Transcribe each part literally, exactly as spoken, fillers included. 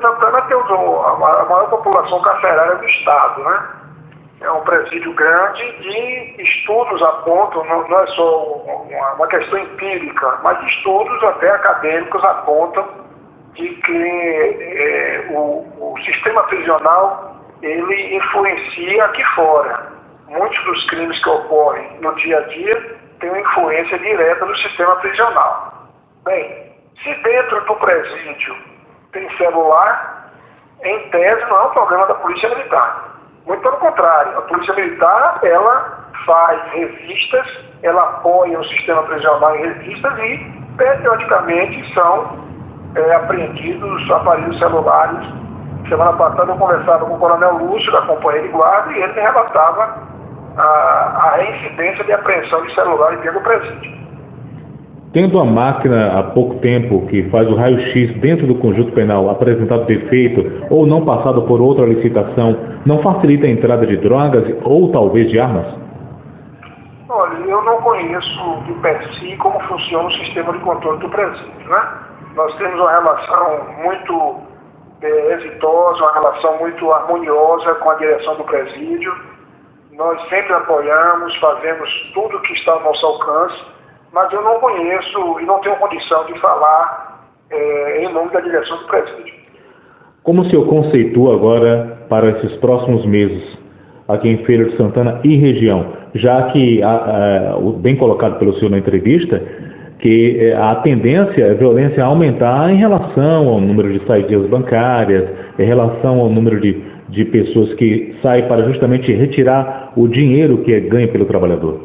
Santana tem a maior população carcerária do estado, né? É um presídio grande e estudos apontam, não, não é só uma, uma questão empírica, mas estudos até acadêmicos apontam de que é, o, o sistema prisional ele influencia aqui fora. Muitos dos crimes que ocorrem no dia a dia têm uma influência direta no sistema prisional. Bem, se dentro do presídio tem celular, em tese não é um problema da Polícia Militar. Muito pelo contrário, a Polícia Militar, ela faz revistas, ela apoia o sistema prisional em revistas e, periodicamente, são é, apreendidos aparelhos celulares. Semana passada eu conversava com o Coronel Lúcio, da Companhia de Guarda, e ele me relatava a, a reincidência de apreensão de celulares dentro do presídio. Tendo a máquina há pouco tempo que faz o raio-x dentro do conjunto penal apresentado defeito ou não passado por outra licitação, não facilita a entrada de drogas ou talvez de armas? Olha, eu não conheço de per si como funciona o sistema de controle do presídio, né? Nós temos uma relação muito é, exitosa, uma relação muito harmoniosa com a direção do presídio. Nós sempre apoiamos, fazemos tudo o que está ao nosso alcance, mas eu não conheço e não tenho condição de falar é, em nome da direção do presídio. Como o senhor conceitua agora para esses próximos meses aqui em Feira de Santana e região, já que, a, a, bem colocado pelo senhor na entrevista, que a tendência é a violência aumentar em relação ao número de saídas bancárias, em relação ao número de, de pessoas que saem para justamente retirar o dinheiro que é ganho pelo trabalhador?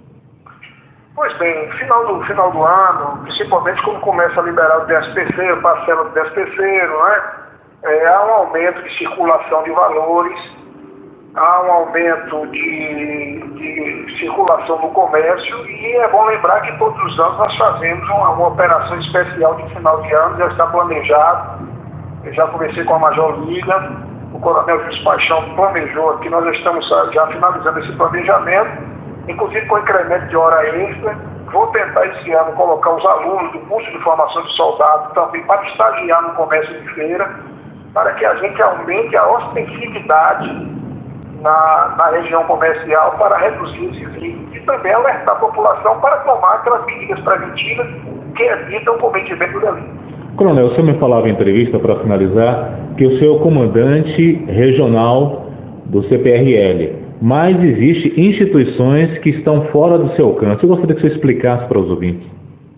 Pois bem, final do, final do ano, principalmente quando começa a liberar o décimo terceiro, parcela do décimo terceiro, né? É, há um aumento de circulação de valores, há um aumento de, de circulação no comércio e é bom lembrar que todos os anos nós fazemos uma, uma operação especial de final de ano, já está planejado. Eu já conversei com a Major Liga, o Coronel Luiz Paixão planejou aqui, nós já estamos já finalizando esse planejamento, inclusive com incremento de hora extra. Vou tentar esse ano colocar os alunos do curso de formação de soldado também para estagiar no comércio de feira, para que a gente aumente a ostensividade na, na região comercial para reduzir esses riscos e também alertar a população para tomar aquelas medidas preventivas que evitam o cometimento do delito. Coronel, o senhor me falava em entrevista, para finalizar, que o senhor é o comandante regional do C P R L. Mas existem instituições que estão fora do seu alcance. Eu gostaria que você explicasse para os ouvintes.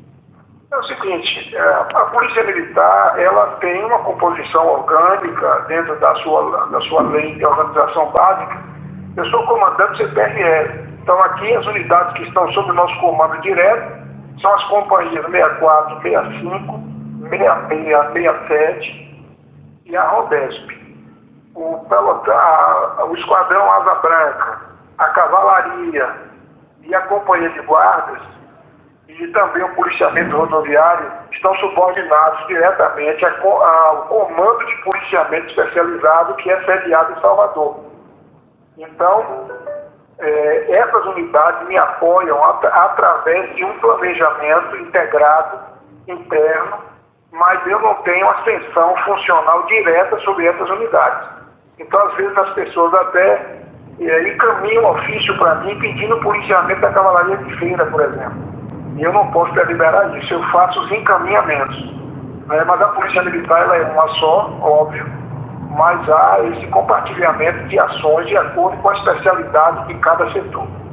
É o seguinte, a Polícia Militar ela tem uma composição orgânica dentro da sua, da sua lei de organização básica. Eu sou comandante do C P R L. Então aqui as unidades que estão sob o nosso comando direto são as companhias sessenta e quatro, sessenta e cinco, sessenta e seis, sessenta e sete e a Rodesp. O, pelotão, a, o Esquadrão Asa Branca, a Cavalaria e a Companhia de Guardas e também o policiamento rodoviário estão subordinados diretamente ao Comando de Policiamento Especializado que é sediado em Salvador. Então, é, essas unidades me apoiam at através de um planejamento integrado interno, mas eu não tenho ascensão funcional direta sobre essas unidades. Então, às vezes, as pessoas até é, encaminham ofício para mim pedindo policiamento da Cavalaria de Feira, por exemplo. E eu não posso deliberar isso, eu faço os encaminhamentos. Né? Mas a Polícia Militar ela é uma só, óbvio, mas há esse compartilhamento de ações de acordo com a especialidade de cada setor.